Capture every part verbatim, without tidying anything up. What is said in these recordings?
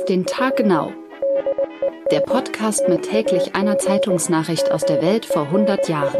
Auf den Tag genau. Der Podcast mit täglich einer Zeitungsnachricht aus der Welt vor hundert Jahren.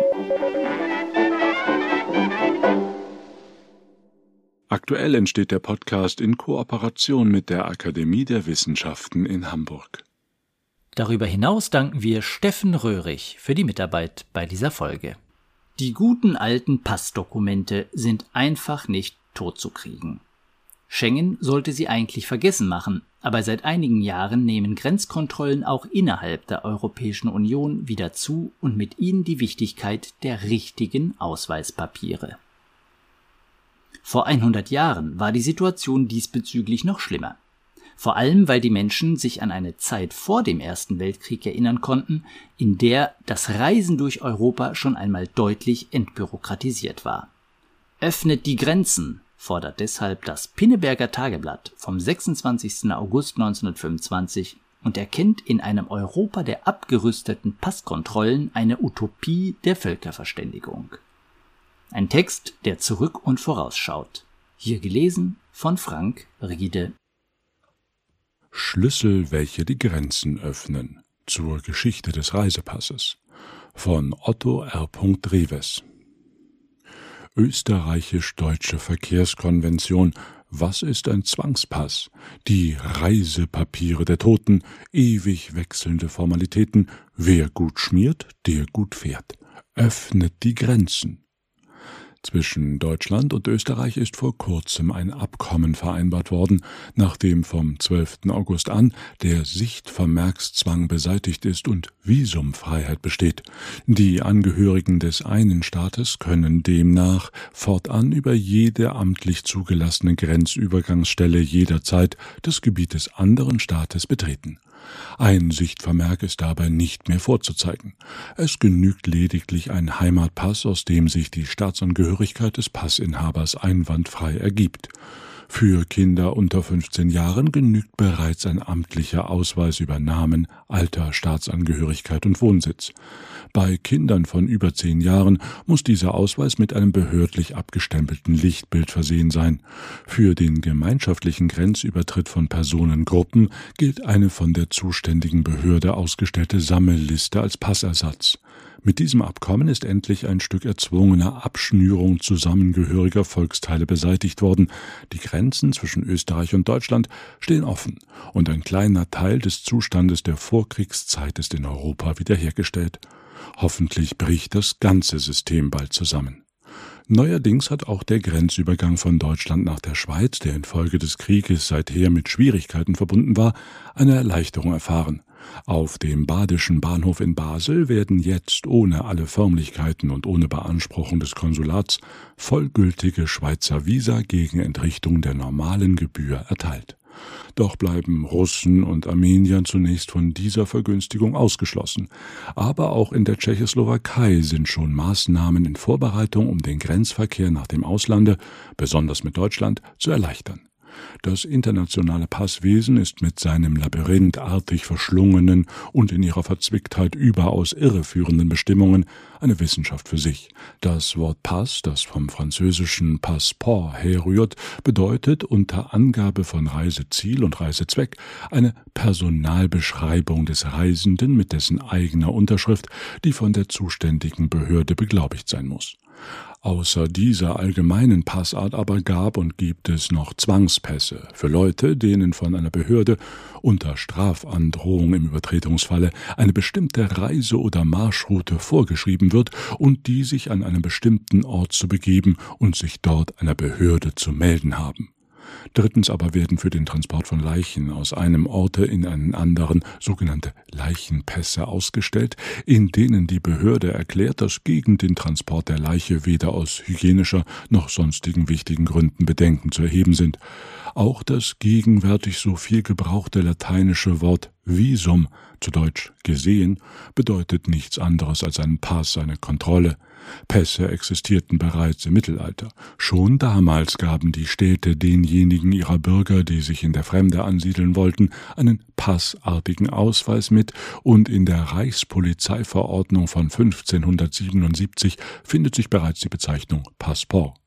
Aktuell entsteht der Podcast in Kooperation mit der Akademie der Wissenschaften in Hamburg. Darüber hinaus danken wir Steffen Röhrig für die Mitarbeit bei dieser Folge. Die guten alten Passdokumente sind einfach nicht totzukriegen. Schengen sollte sie eigentlich vergessen machen, aber seit einigen Jahren nehmen Grenzkontrollen auch innerhalb der Europäischen Union wieder zu und mit ihnen die Wichtigkeit der richtigen Ausweispapiere. Vor hundert Jahren war die Situation diesbezüglich noch schlimmer. Vor allem, weil die Menschen sich an eine Zeit vor dem Ersten Weltkrieg erinnern konnten, in der das Reisen durch Europa schon einmal deutlich entbürokratisiert war. Öffnet die Grenzen, fordert deshalb das Pinneberger Tageblatt vom sechsundzwanzigsten August neunzehnhundertfünfundzwanzig und erkennt in einem Europa der abgerüsteten Passkontrollen eine Utopie der Völkerverständigung. Ein Text, der zurück und vorausschaut. Hier gelesen von Frank Riede. Schlüssel, welche die Grenzen öffnen. Zur Geschichte des Reisepasses. Von Otto R. Reves. Österreichisch-Deutsche Verkehrskonvention. Was ist ein Zwangspass? Die Reisepapiere der Toten, ewig wechselnde Formalitäten. Wer gut schmiert, der gut fährt. Öffnet die Grenzen. Zwischen Deutschland und Österreich ist vor kurzem ein Abkommen vereinbart worden, nachdem vom zwölften August an der Sichtvermerkszwang beseitigt ist und Visumfreiheit besteht. Die Angehörigen des einen Staates können demnach fortan über jede amtlich zugelassene Grenzübergangsstelle jederzeit das Gebiet des anderen Staates betreten. Ein Sichtvermerk ist dabei nicht mehr vorzuzeigen. Es genügt lediglich ein Heimatpass, aus dem sich die Staatsangehörigkeit des Passinhabers einwandfrei ergibt. Für Kinder unter fünfzehn Jahren genügt bereits ein amtlicher Ausweis über Namen, Alter, Staatsangehörigkeit und Wohnsitz. Bei Kindern von über zehn Jahren muss dieser Ausweis mit einem behördlich abgestempelten Lichtbild versehen sein. Für den gemeinschaftlichen Grenzübertritt von Personengruppen gilt eine von der zuständigen Behörde ausgestellte Sammelliste als Passersatz. Mit diesem Abkommen ist endlich ein Stück erzwungener Abschnürung zusammengehöriger Volksteile beseitigt worden. Die Grenzen zwischen Österreich und Deutschland stehen offen und ein kleiner Teil des Zustandes der Vorkriegszeit ist in Europa wiederhergestellt. Hoffentlich bricht das ganze System bald zusammen. Neuerdings hat auch der Grenzübergang von Deutschland nach der Schweiz, der infolge des Krieges seither mit Schwierigkeiten verbunden war, eine Erleichterung erfahren. Auf dem Badischen Bahnhof in Basel werden jetzt ohne alle Förmlichkeiten und ohne Beanspruchung des Konsulats vollgültige Schweizer Visa gegen Entrichtung der normalen Gebühr erteilt. Doch bleiben Russen und Armenier zunächst von dieser Vergünstigung ausgeschlossen. Aber auch in der Tschechoslowakei sind schon Maßnahmen in Vorbereitung, um den Grenzverkehr nach dem Auslande, besonders mit Deutschland, zu erleichtern. Das internationale Passwesen ist mit seinem labyrinthartig verschlungenen und in ihrer Verzwicktheit überaus irreführenden Bestimmungen eine Wissenschaft für sich. Das Wort Pass, das vom französischen Passeport herrührt, bedeutet unter Angabe von Reiseziel und Reisezweck eine Personalbeschreibung des Reisenden mit dessen eigener Unterschrift, die von der zuständigen Behörde beglaubigt sein muss. Außer dieser allgemeinen Passart aber gab und gibt es noch Zwangspässe für Leute, denen von einer Behörde unter Strafandrohung im Übertretungsfalle eine bestimmte Reise- oder Marschroute vorgeschrieben wird und die sich an einen bestimmten Ort zu begeben und sich dort einer Behörde zu melden haben. Drittens aber werden für den Transport von Leichen aus einem Orte in einen anderen sogenannte Leichenpässe ausgestellt, in denen die Behörde erklärt, dass gegen den Transport der Leiche weder aus hygienischer noch sonstigen wichtigen Gründen Bedenken zu erheben sind. Auch das gegenwärtig so viel gebrauchte lateinische Wort Visum, zu Deutsch gesehen, bedeutet nichts anderes als einen Pass, eine Kontrolle. Pässe existierten bereits im Mittelalter. Schon damals gaben die Städte denjenigen ihrer Bürger, die sich in der Fremde ansiedeln wollten, einen passartigen Ausweis mit, und in der Reichspolizeiverordnung von fünfzehnhundertsiebenundsiebzig findet sich bereits die Bezeichnung Passeport.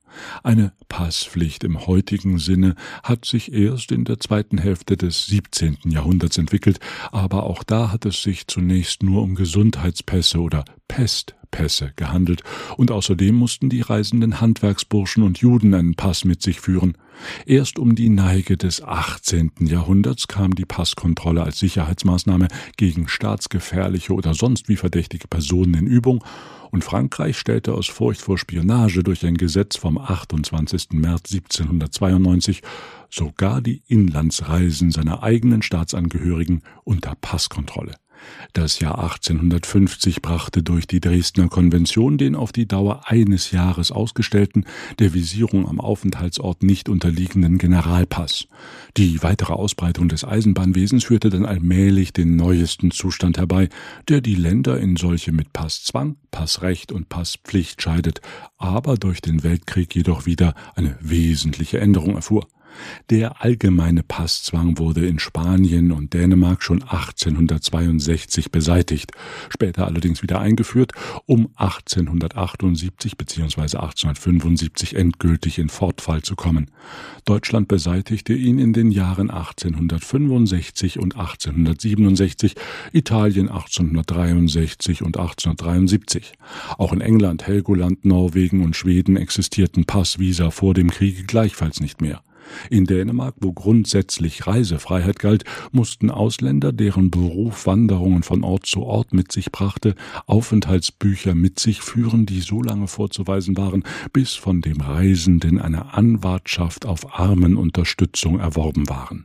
Eine Passpflicht im heutigen Sinne hat sich erst in der zweiten Hälfte des siebzehnten Jahrhunderts entwickelt, aber auch da hat es sich zunächst nur um Gesundheitspässe oder Pestpässe gehandelt, und außerdem mussten die reisenden Handwerksburschen und Juden einen Pass mit sich führen. Erst um die Neige des achtzehnten Jahrhunderts kam die Passkontrolle als Sicherheitsmaßnahme gegen staatsgefährliche oder sonst wie verdächtige Personen in Übung, und Frankreich stellte aus Furcht vor Spionage durch ein Gesetz vom achtundzwanzigsten März siebzehnhundertzweiundneunzig sogar die Inlandsreisen seiner eigenen Staatsangehörigen unter Passkontrolle. Das Jahr achtzehnhundertfünfzig brachte durch die Dresdner Konvention den auf die Dauer eines Jahres ausgestellten, der Visierung am Aufenthaltsort nicht unterliegenden Generalpass. Die weitere Ausbreitung des Eisenbahnwesens führte dann allmählich den neuesten Zustand herbei, der die Länder in solche mit Passzwang, Passrecht und Passpflicht scheidet, aber durch den Weltkrieg jedoch wieder eine wesentliche Änderung erfuhr. Der allgemeine Passzwang wurde in Spanien und Dänemark schon achtzehnhundertzweiundsechzig beseitigt, später allerdings wieder eingeführt, um achtzehnhundertachtundsiebzig bzw. achtzehnhundertfünfundsiebzig endgültig in Fortfall zu kommen. Deutschland beseitigte ihn in den Jahren achtzehnhundertfünfundsechzig und achtzehnhundertsiebenundsechzig, Italien achtzehnhundertdreiundsechzig und achtzehnhundertdreiundsiebzig. Auch in England, Helgoland, Norwegen und Schweden existierten Passvisa vor dem Kriege gleichfalls nicht mehr. In Dänemark, wo grundsätzlich Reisefreiheit galt, mussten Ausländer, deren Beruf Wanderungen von Ort zu Ort mit sich brachte, Aufenthaltsbücher mit sich führen, die so lange vorzuweisen waren, bis von dem Reisenden eine Anwartschaft auf Armenunterstützung erworben waren.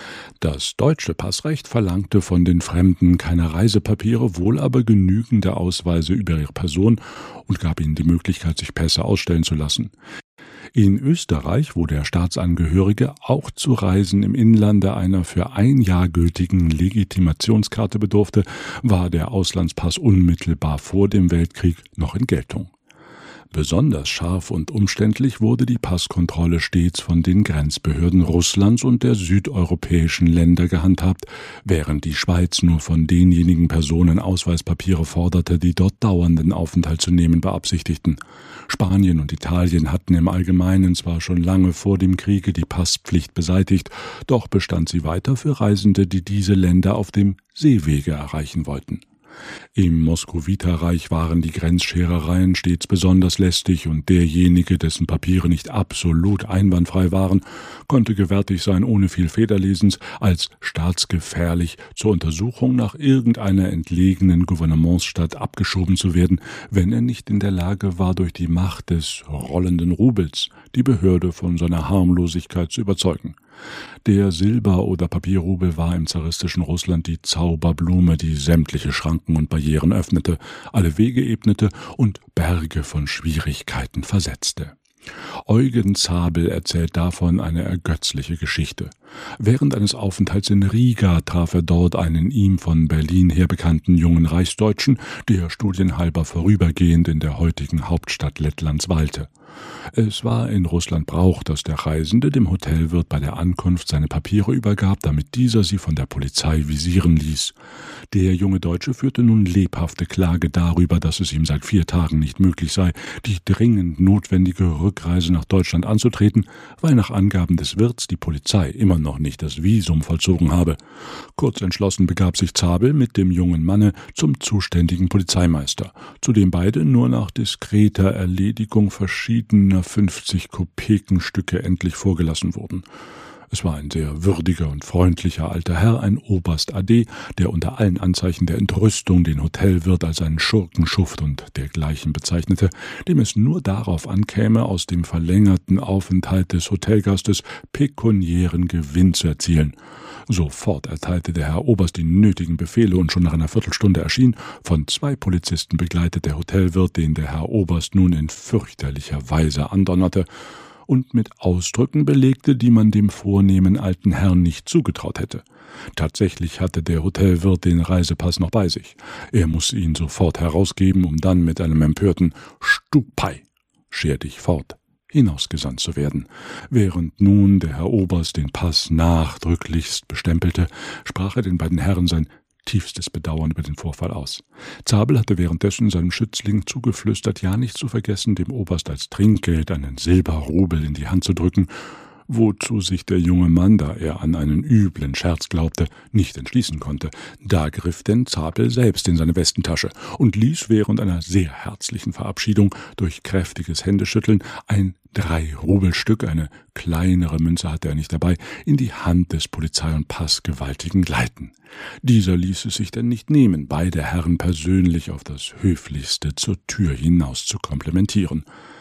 Das deutsche Passrecht verlangte von den Fremden keine Reisepapiere, wohl aber genügende Ausweise über ihre Person und gab ihnen die Möglichkeit, sich Pässe ausstellen zu lassen. In Österreich, wo der Staatsangehörige auch zu Reisen im Inlande einer für ein Jahr gültigen Legitimationskarte bedurfte, war der Auslandspass unmittelbar vor dem Weltkrieg noch in Geltung. Besonders scharf und umständlich wurde die Passkontrolle stets von den Grenzbehörden Russlands und der südeuropäischen Länder gehandhabt, während die Schweiz nur von denjenigen Personen Ausweispapiere forderte, die dort dauernden Aufenthalt zu nehmen beabsichtigten. Spanien und Italien hatten im Allgemeinen zwar schon lange vor dem Kriege die Passpflicht beseitigt, doch bestand sie weiter für Reisende, die diese Länder auf dem Seewege erreichen wollten. Im Moskowiterreich waren die Grenzscherereien stets besonders lästig, und derjenige, dessen Papiere nicht absolut einwandfrei waren, konnte gewärtig sein, ohne viel Federlesens, als staatsgefährlich zur Untersuchung nach irgendeiner entlegenen Gouvernementsstadt abgeschoben zu werden, wenn er nicht in der Lage war, durch die Macht des rollenden Rubels die Behörde von seiner Harmlosigkeit zu überzeugen. Der Silber- oder Papierrubel war im zaristischen Russland die Zauberblume, die sämtliche Schranken und Barrieren öffnete, alle Wege ebnete und Berge von Schwierigkeiten versetzte. Eugen Zabel erzählt davon eine ergötzliche Geschichte. Während eines Aufenthalts in Riga traf er dort einen ihm von Berlin her bekannten jungen Reichsdeutschen, der studienhalber vorübergehend in der heutigen Hauptstadt Lettlands weilte. Es war in Russland Brauch, dass der Reisende dem Hotelwirt bei der Ankunft seine Papiere übergab, damit dieser sie von der Polizei visieren ließ. Der junge Deutsche führte nun lebhafte Klage darüber, dass es ihm seit vier Tagen nicht möglich sei, die dringend notwendige Rückreise nach Deutschland anzutreten, weil nach Angaben des Wirts die Polizei immer noch nicht das Visum vollzogen habe. Kurz entschlossen begab sich Zabel mit dem jungen Manne zum zuständigen Polizeimeister, zu dem beide nur nach diskreter Erledigung verschiedener fünfzig-Kopekenstücke endlich vorgelassen wurden. Es war ein sehr würdiger und freundlicher alter Herr, ein Oberst A D, der unter allen Anzeichen der Entrüstung den Hotelwirt als einen Schurkenschuft und dergleichen bezeichnete, dem es nur darauf ankäme, aus dem verlängerten Aufenthalt des Hotelgastes pekuniären Gewinn zu erzielen. Sofort erteilte der Herr Oberst die nötigen Befehle, und schon nach einer Viertelstunde erschien, von zwei Polizisten begleitet, der Hotelwirt, den der Herr Oberst nun in fürchterlicher Weise andonnerte und mit Ausdrücken belegte, die man dem vornehmen alten Herrn nicht zugetraut hätte. Tatsächlich hatte der Hotelwirt den Reisepass noch bei sich. Er musste ihn sofort herausgeben, um dann mit einem empörten »Stupei, scher dich fort« hinausgesandt zu werden. Während nun der Herr Oberst den Pass nachdrücklichst bestempelte, sprach er den beiden Herren sein tiefstes Bedauern über den Vorfall aus. Zabel hatte währenddessen seinem Schützling zugeflüstert, ja nicht zu vergessen, dem Oberst als Trinkgeld einen Silberrubel in die Hand zu drücken, wozu sich der junge Mann, da er an einen üblen Scherz glaubte, nicht entschließen konnte. Da griff denn Zabel selbst in seine Westentasche und ließ während einer sehr herzlichen Verabschiedung durch kräftiges Händeschütteln ein Drei-Rubelstück, eine kleinere Münze hatte er nicht dabei, in die Hand des Polizei- und Passgewaltigen gleiten. Dieser ließ es sich denn nicht nehmen, beide Herren persönlich auf das Höflichste zur Tür hinaus zu komplimentieren.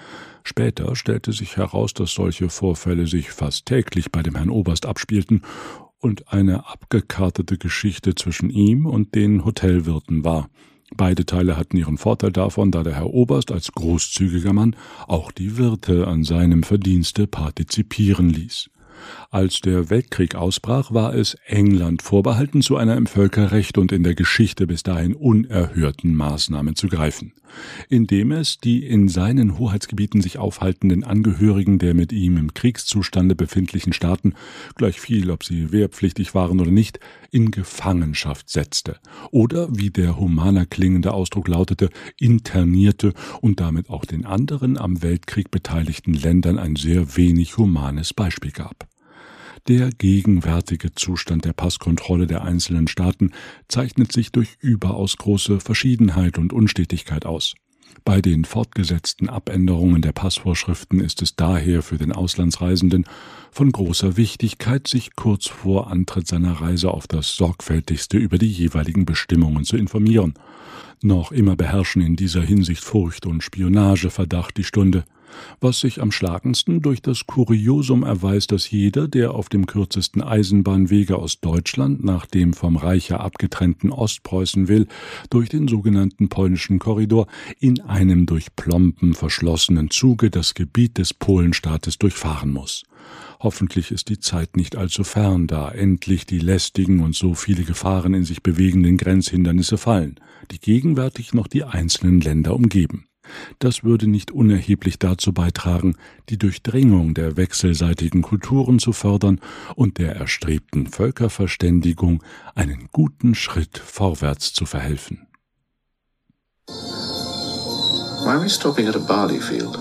Später stellte sich heraus, dass solche Vorfälle sich fast täglich bei dem Herrn Oberst abspielten und eine abgekartete Geschichte zwischen ihm und den Hotelwirten war. Beide Teile hatten ihren Vorteil davon, da der Herr Oberst als großzügiger Mann auch die Wirte an seinem Verdienste partizipieren ließ. Als der Weltkrieg ausbrach, war es England vorbehalten, zu einer im Völkerrecht und in der Geschichte bis dahin unerhörten Maßnahme zu greifen, indem es die in seinen Hoheitsgebieten sich aufhaltenden Angehörigen der mit ihm im Kriegszustande befindlichen Staaten, gleichviel ob sie wehrpflichtig waren oder nicht, in Gefangenschaft setzte oder, wie der humaner klingende Ausdruck lautete, internierte und damit auch den anderen am Weltkrieg beteiligten Ländern ein sehr wenig humanes Beispiel gab. Der gegenwärtige Zustand der Passkontrolle der einzelnen Staaten zeichnet sich durch überaus große Verschiedenheit und Unstetigkeit aus. Bei den fortgesetzten Abänderungen der Passvorschriften ist es daher für den Auslandsreisenden von großer Wichtigkeit, sich kurz vor Antritt seiner Reise auf das Sorgfältigste über die jeweiligen Bestimmungen zu informieren. Noch immer beherrschen in dieser Hinsicht Furcht und Spionageverdacht die Stunde, was sich am schlagendsten durch das Kuriosum erweist, dass jeder, der auf dem kürzesten Eisenbahnwege aus Deutschland nach dem vom Reiche abgetrennten Ostpreußen will, durch den sogenannten polnischen Korridor in einem durch Plomben verschlossenen Zuge das Gebiet des Polenstaates durchfahren muss. Hoffentlich ist die Zeit nicht allzu fern, da endlich die lästigen und so viele Gefahren in sich bewegenden Grenzhindernisse fallen, die gegenwärtig noch die einzelnen Länder umgeben. Das würde nicht unerheblich dazu beitragen, die Durchdringung der wechselseitigen Kulturen zu fördern und der erstrebten Völkerverständigung einen guten Schritt vorwärts zu verhelfen. Why are we stopping at a barley field?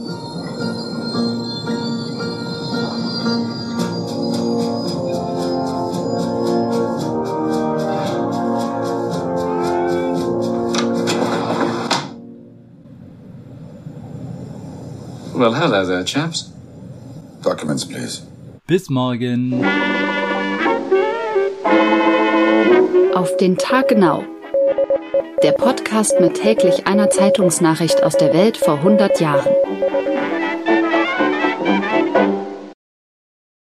Well, hello there, chaps. Documents, please. Bis morgen. Auf den Tag genau. Der Podcast mit täglich einer Zeitungsnachricht aus der Welt vor hundert Jahren.